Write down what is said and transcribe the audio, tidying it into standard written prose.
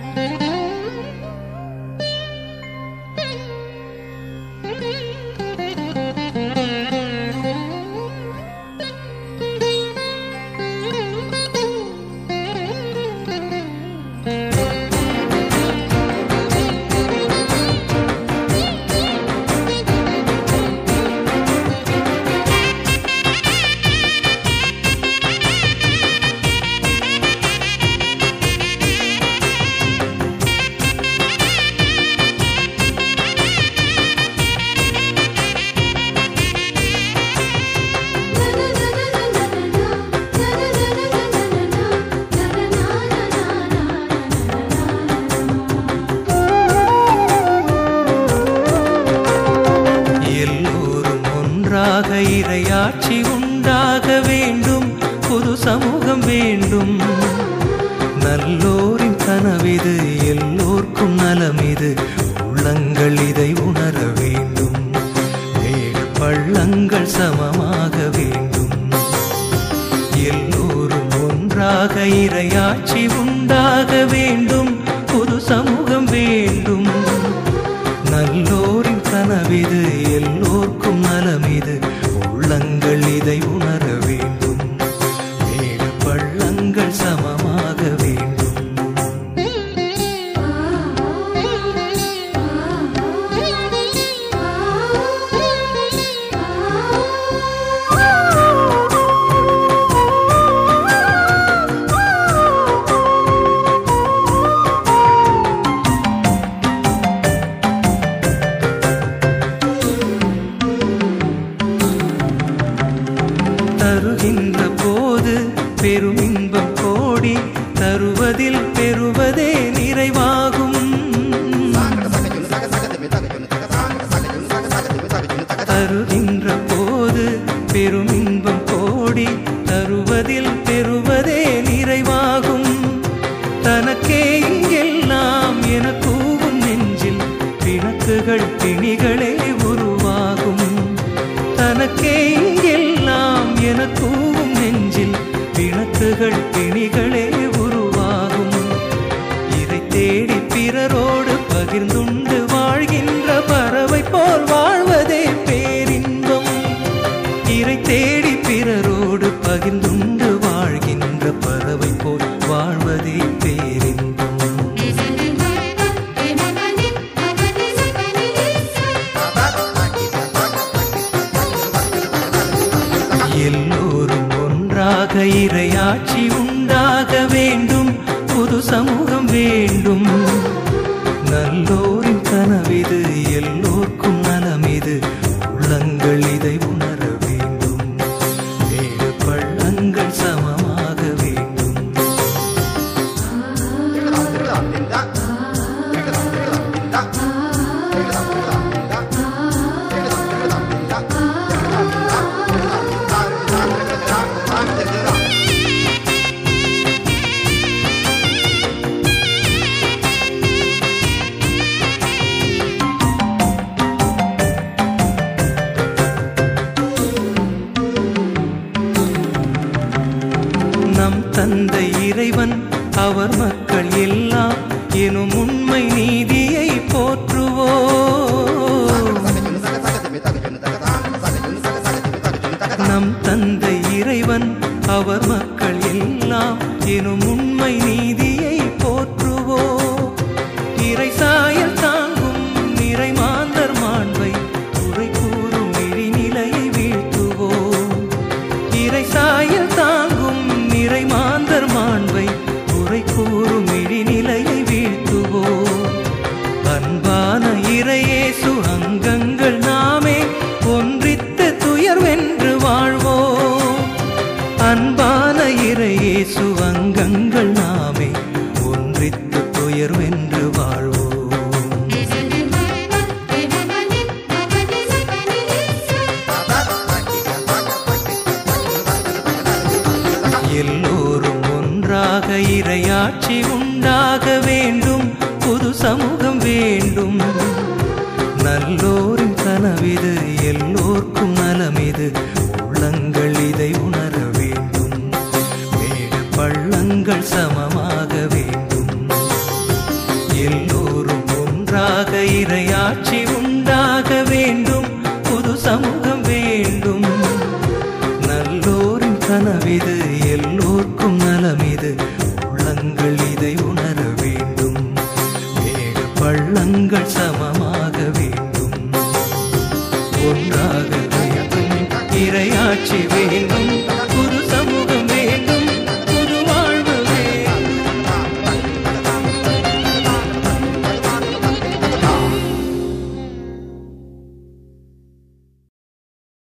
இறையாட்சி உண்டாக வேண்டும், புது சமூகம் வேண்டும். நல்லோரின் கனவிது, எல்லோர்க்கும் நலமிது, உள்ளங்கள் இதை உணர வேண்டும். மேடு பள்ளங்கள் சமமாக வேண்டும். எல்லோரும் ஒன்றாக இறையாட்சி உண்டாக வேண்டும், புது சமூகம் வேண்டும். நல்லோரின் கனவிது, எல்லோர்க்கும் நலமிது, உள்ளங்கள் இதை உணர வேண்டும். மேடு பள்ளங்கள் சமமாக வேண்டும். தருகின்ற போது பெரும் இன்பம் கோடி, தருவதில் பெறுவதே நிறைவாகும். தருகின்ற போது பெரும் இன்பம் கோடி, தருவதில் பெறுவதே நிறைவாகும். தனக்கே எல்லாம் என கூவும் நெஞ்சில் பிணக்குகள் பிணிகளே உருவாகும். தனக்கே எல்லாம் என கூவும் நெஞ்சில் பிணக்குகள் பிணிகளே உருவாகும். இதை தேடி பிறரோடு பகிர்ந்துண்டு வாழ்கின்ற பறவை போல் வாழ்வதே பேரின்பம். இதை தேடி பிறரோடு பகிர்ந்துண்டு வாழ்கின்ற பறவை போல் வாழ்வதே பேரின்பம். எல்லோரும் ஒன்றாக இறையாட்சி உண்டாக வேண்டும், புது சமூகம் வேண்டும். நல்லோரின் கனவிது, எல்லோர்க்கும் நலமிது, உள்ளங்கள் இதை உணர வேண்டும். மேடு பள்ளங்கள் சமமாக வேண்டும். நம் தந்தை இறைவன் அவர் மக்கள் எல்லாம் எனும் உண்மை நீதியை போற்றுவோம். நம் தந்தை இறைவன் அவர் மக்கள் எல்லாம் எனும் உண்மை நீதியை போற்றுவோம். இறை சாயல் தாங்கும் நிறை மாந்தர் மாண்பை குறை கூறும் இழிநிலையை வீழ்த்துவோம். இறை சாயல் தாங்கும் நிறை மாந்தர் மாண்பை குறை கூறும் இழிநிலையை வீழ்த்துவோம். அன்பான இறையேசு அங்கங்கள் நாமே ஒன்றித்து துயர்வென்று வாழ்வோம். அன்பான இறையேசு அங்கங்கள் நாமே ஒன்றித்து துயர்வென்று வாழ்வோம். எல்லோரும் ஒன்றாக இறையாட்சி உண்டாக வேண்டும், புது சமூகம் வேண்டும். நல்லோரின் கனவிது, எல்லோர்க்கும் நலமிது, உள்ளங்கள் இதை உணர வேண்டும். மேடு பள்ளங்கள் சமமாக வேண்டும். ஒன்றாக இறையாட்சி உண்டாக வேண்டும், புது சமூகம் வேண்டும். நல்லோரின் கனவிது, எல்லோர்க்கும் நலமிது, உள்ளங்கள் இதை உணர வேண்டும். மேடு பள்ளங்கள் சமமாக வேண்டும், ஒன்றாக வேண்டும், இறையாட்சி வேண்டும்.